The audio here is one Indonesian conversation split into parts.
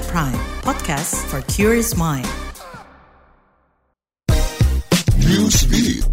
KBR Prime, podcast for curious mind. Newsbeat.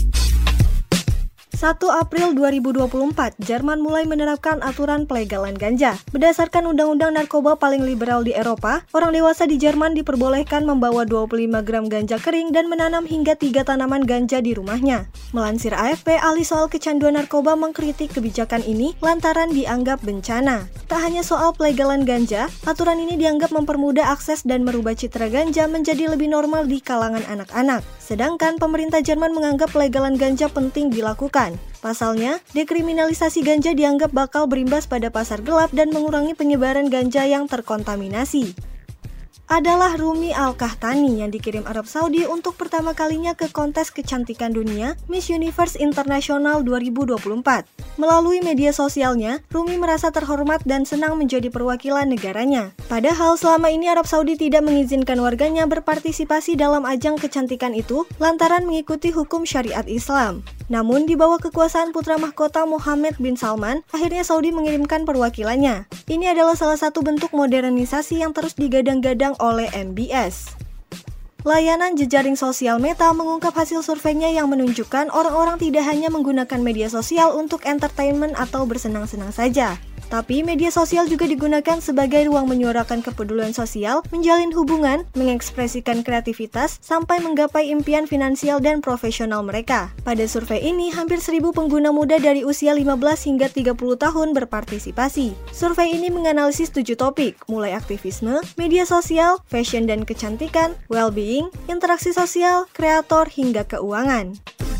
1 April 2024, Jerman mulai menerapkan aturan pelegalan ganja. Berdasarkan Undang-Undang Narkoba paling liberal di Eropa, orang dewasa di Jerman diperbolehkan membawa 25 gram ganja kering dan menanam hingga 3 tanaman ganja di rumahnya. Melansir AFP, ahli soal kecanduan narkoba mengkritik kebijakan ini lantaran dianggap bencana. Tak hanya soal pelegalan ganja, aturan ini dianggap mempermudah akses dan merubah citra ganja menjadi lebih normal di kalangan anak-anak. Sedangkan pemerintah Jerman menganggap pelegalan ganja penting dilakukan. Pasalnya, dekriminalisasi ganja dianggap bakal berimbas pada pasar gelap dan mengurangi penyebaran ganja yang terkontaminasi. Adalah Rumi Al-Qahtani yang dikirim Arab Saudi untuk pertama kalinya ke kontes kecantikan dunia Miss Universe International 2024. Melalui media sosialnya, Rumi merasa terhormat dan senang menjadi perwakilan negaranya. Padahal selama ini Arab Saudi tidak mengizinkan warganya berpartisipasi dalam ajang kecantikan itu lantaran mengikuti hukum syariat Islam. Namun di bawah kekuasaan putra mahkota Mohammed bin Salman, akhirnya Saudi mengirimkan perwakilannya. Ini adalah salah satu bentuk modernisasi yang terus digadang-gadang oleh MBS. Layanan jejaring sosial Meta mengungkap hasil surveinya yang menunjukkan orang-orang tidak hanya menggunakan media sosial untuk entertainment atau bersenang-senang saja. Tapi media sosial juga digunakan sebagai ruang menyuarakan kepedulian sosial, menjalin hubungan, mengekspresikan kreativitas, sampai menggapai impian finansial dan profesional mereka. Pada survei ini, hampir 1.000 pengguna muda dari usia 15 hingga 30 tahun berpartisipasi. Survei ini menganalisis 7 topik, mulai aktivisme, media sosial, fashion dan kecantikan, well-being, interaksi sosial, kreator, hingga keuangan.